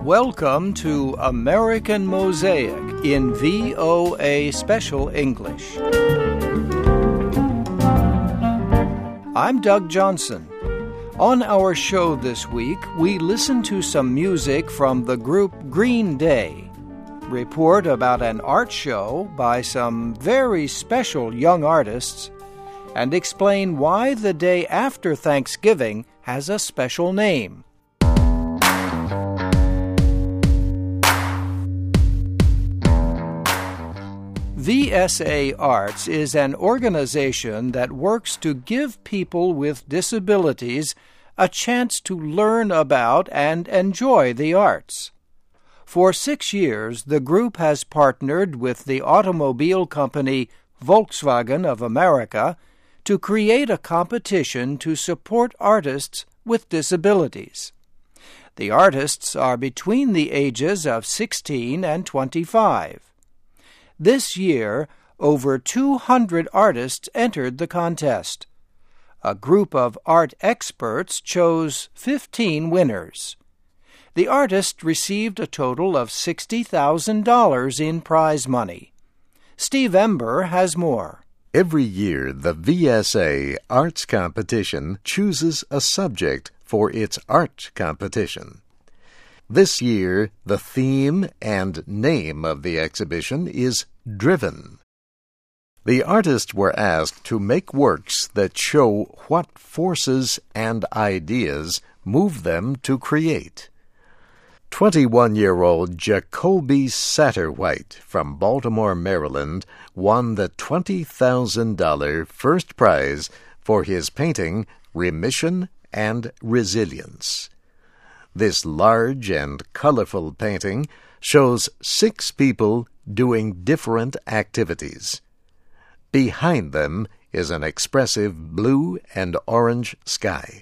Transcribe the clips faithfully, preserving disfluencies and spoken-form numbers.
Welcome to American Mosaic in V O A Special English. I'm Doug Johnson. On our show this week, we listen to some music from the group Green Day, report about an art show by some very special young artists, and explain why the day after Thanksgiving has a special name. V S A Arts is an organization that works to give people with disabilities a chance to learn about and enjoy the arts. For six years, the group has partnered with the automobile company Volkswagen of America to create a competition to support artists with disabilities. The artists are between the ages of sixteen and twenty-five. This year, over two hundred artists entered the contest. A group of art experts chose fifteen winners. The artists received a total of sixty thousand dollars in prize money. Steve Ember has more. Every year, the V S A Arts Competition chooses a subject for its art competition. This year, the theme and name of the exhibition is Driven. The artists were asked to make works that show what forces and ideas move them to create. twenty-one-year-old Jacoby Satterwhite from Baltimore, Maryland, won the twenty thousand dollars first prize for his painting Remission and Resilience. This large and colorful painting shows six people doing different activities. Behind them is an expressive blue and orange sky.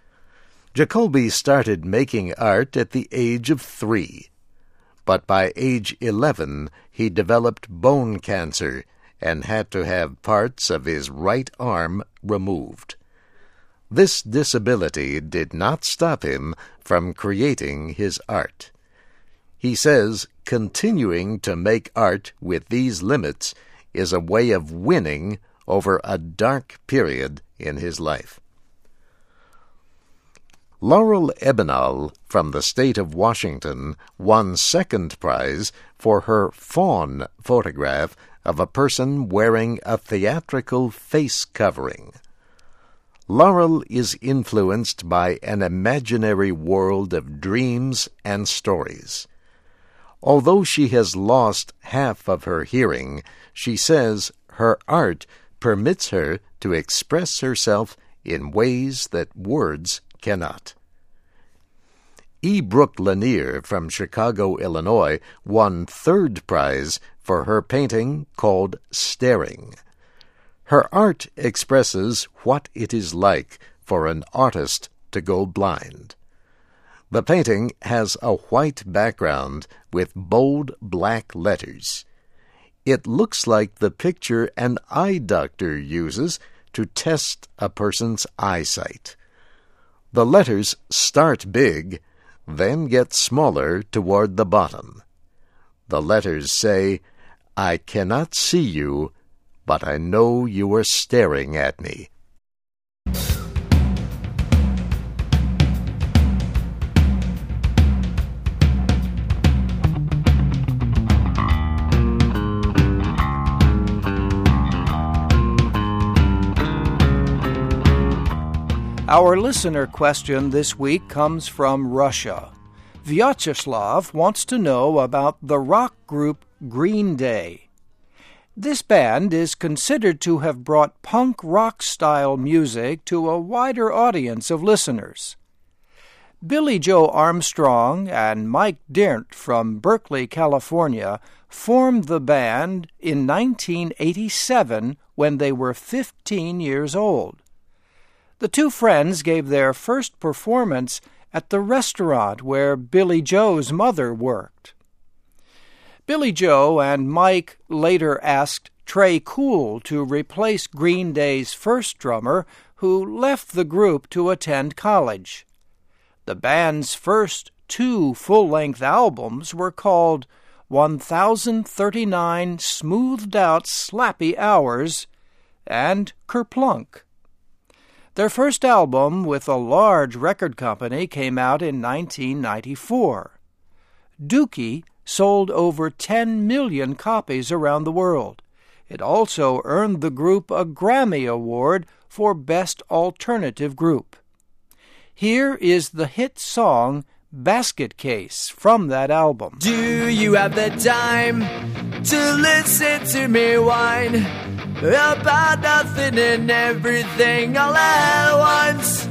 Jacoby started making art at the age of three, but by age eleven he developed bone cancer and had to have parts of his right arm removed. This disability did not stop him from creating his art. He says continuing to make art with these limits is a way of winning over a dark period in his life. Laurel Ebenal from the state of Washington won second prize for her fawn photograph of a person wearing a theatrical face covering. Laurel is influenced by an imaginary world of dreams and stories. Although she has lost half of her hearing, she says her art permits her to express herself in ways that words cannot. E. Brooke Lanier from Chicago, Illinois, won third prize for her painting called Staring. Her art expresses what it is like for an artist to go blind. The painting has a white background with bold black letters. It looks like the picture an eye doctor uses to test a person's eyesight. The letters start big, then get smaller toward the bottom. The letters say, "I cannot see you, but I know you are staring at me." Our listener question this week comes from Russia. Vyacheslav wants to know about the rock group Green Day. This band is considered to have brought punk rock-style music to a wider audience of listeners. Billy Joe Armstrong and Mike Dirnt from Berkeley, California, formed the band in nineteen eighty-seven when they were fifteen years old. The two friends gave their first performance at the restaurant where Billy Joe's mother worked. Billy Joe and Mike later asked Trey Cool to replace Green Day's first drummer, who left the group to attend college. The band's first two full-length albums were called one thousand thirty-nine Smoothed-Out Slappy Hours and Kerplunk. Their first album with a large record company came out in nineteen ninety-four. Dookie sold over ten million copies around the world. It also earned the group a Grammy Award for Best Alternative Group. Here is the hit song Basket Case from that album. Do you have the time to listen to me whine about nothing and everything all at once?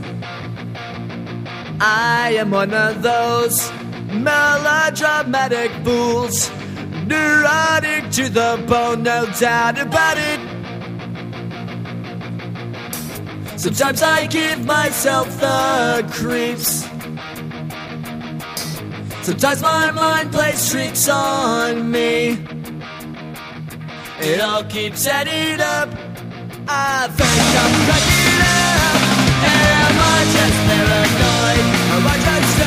I am one of those melodramatic fools, neurotic to the bone, no doubt about it. Sometimes I give myself the creeps. Sometimes my mind plays tricks on me. It all keeps adding up. I think I'm cracking up. Am I just paranoid? Am I just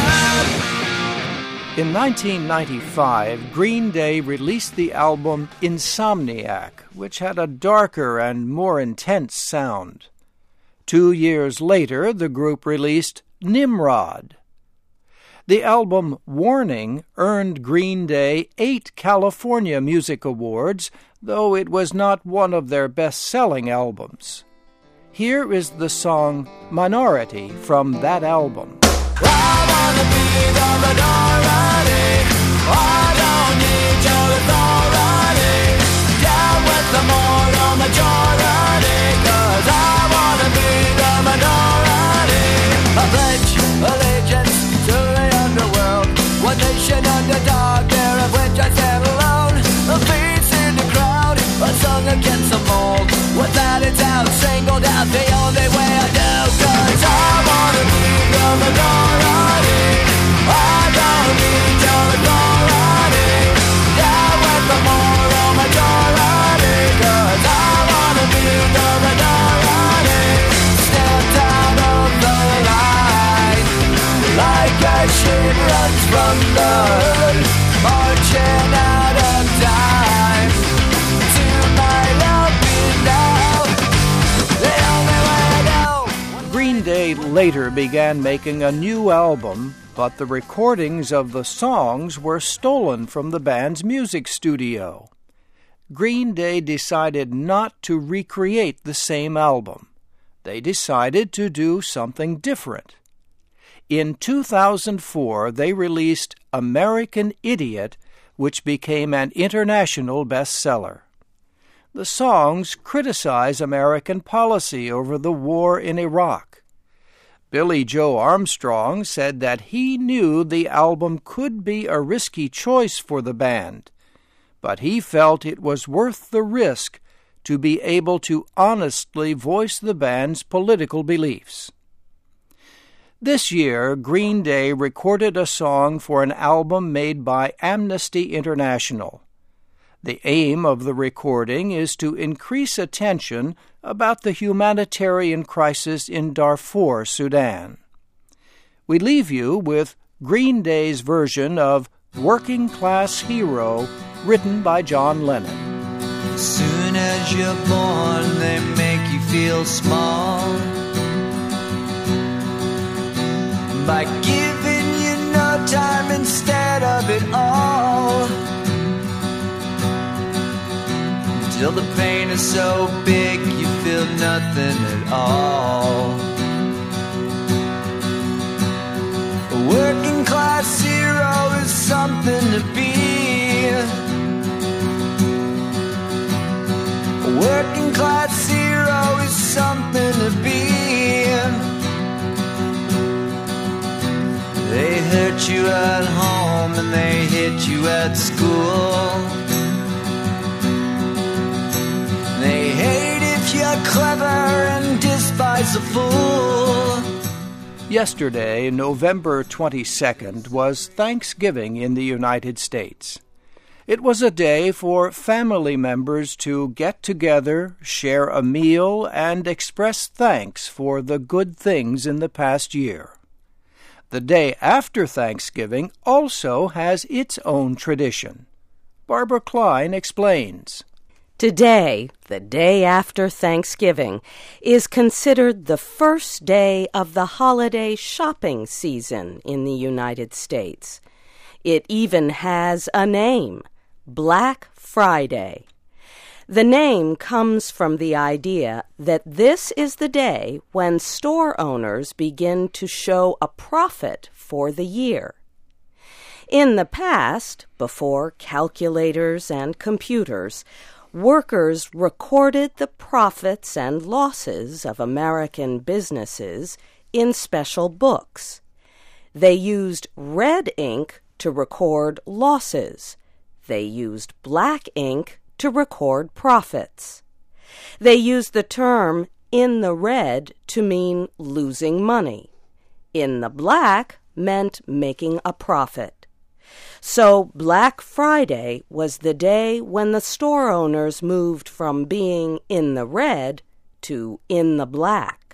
up? In nineteen ninety-five, Green Day released the album Insomniac, which had a darker and more intense sound. Two years later, the group released Nimrod. The album Warning earned Green Day eight California Music Awards, though it was not one of their best-selling albums. Here is the song Minority from that album. I wanna be the minority. I don't need your authority. Down with the moral majority, 'cause I wanna be the minority. I pledge allegiance to the underworld, one nation under dark, there of which I stand alone. A face in the crowd, a song against the mold. Without a doubt, singled out the only way I know, 'cause I wanna be the minority. I don't need your authority. Down with the moral majority, 'cause I wanna be the minority. Stand out of the line, like a ship runs from the hood, marching out of time. To my love me now, the only way I know. Green Day later began making a new album, but the recordings of the songs were stolen from the band's music studio. Green Day decided not to recreate the same album. They decided to do something different. In two thousand four, they released American Idiot, which became an international bestseller. The songs criticize American policy over the war in Iraq. Billy Joe Armstrong said that he knew the album could be a risky choice for the band, but he felt it was worth the risk to be able to honestly voice the band's political beliefs. This year, Green Day recorded a song for an album made by Amnesty International. The aim of the recording is to increase attention about the humanitarian crisis in Darfur, Sudan. We leave you with Green Day's version of Working Class Hero, written by John Lennon. Soon as you're born, they make you feel small by giving you no time instead of it all. Till the pain is so big you feel nothing at all. A working class hero is something to be. A working class hero is something to be. They hurt you at home and they hit you at school. They hate if you're clever and despise a fool. Yesterday, November twenty-second, was Thanksgiving in the United States. It was a day for family members to get together, share a meal, and express thanks for the good things in the past year. The day after Thanksgiving also has its own tradition. Barbara Klein explains. Today, the day after Thanksgiving, is considered the first day of the holiday shopping season in the United States. It even has a name, Black Friday. The name comes from the idea that this is the day when store owners begin to show a profit for the year. In the past, before calculators and computers, workers recorded the profits and losses of American businesses in special books. They used red ink to record losses. They used black ink to record profits. They used the term in the red to mean losing money. In the black meant making a profit. So Black Friday was the day when the store owners moved from being in the red to in the black.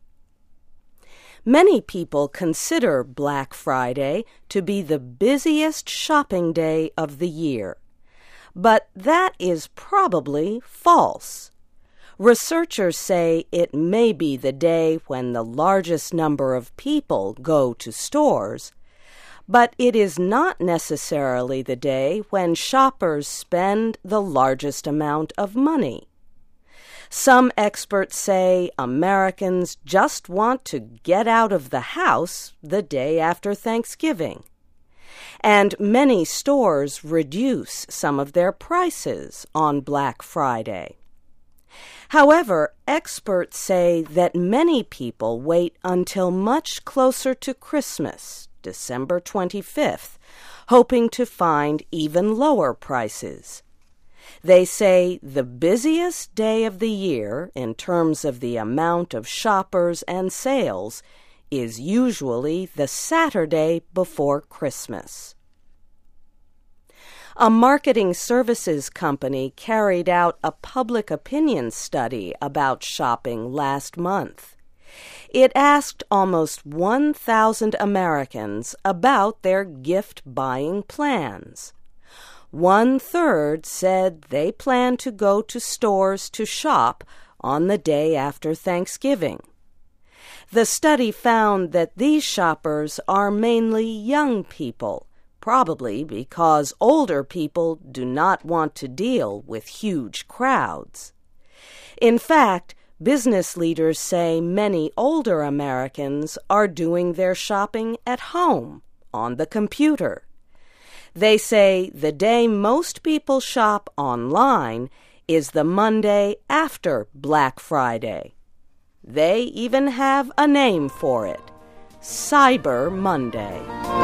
Many people consider Black Friday to be the busiest shopping day of the year. But that is probably false. Researchers say it may be the day when the largest number of people go to stores, but it is not necessarily the day when shoppers spend the largest amount of money. Some experts say Americans just want to get out of the house the day after Thanksgiving. And many stores reduce some of their prices on Black Friday. However, experts say that many people wait until much closer to Christmas, December twenty-fifth, hoping to find even lower prices. They say the busiest day of the year in terms of the amount of shoppers and sales is usually the Saturday before Christmas. A marketing services company carried out a public opinion study about shopping last month. It asked almost one thousand Americans about their gift-buying plans. One-third said they plan to go to stores to shop on the day after Thanksgiving. The study found that these shoppers are mainly young people, probably because older people do not want to deal with huge crowds. In fact, business leaders say many older Americans are doing their shopping at home, on the computer. They say the day most people shop online is the Monday after Black Friday. They even have a name for it, Cyber Monday.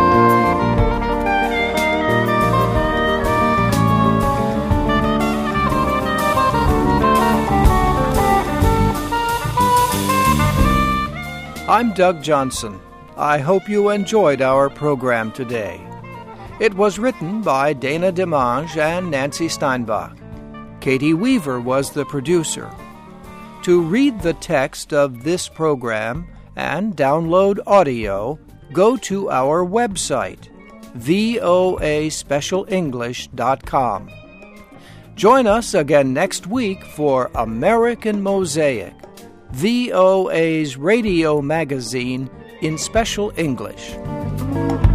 I'm Doug Johnson. I hope you enjoyed our program today. It was written by Dana DeMange and Nancy Steinbach. Katie Weaver was the producer. To read the text of this program and download audio, go to our website, v o a special english dot com. Join us again next week for American Mosaic, V O A's radio magazine in special English.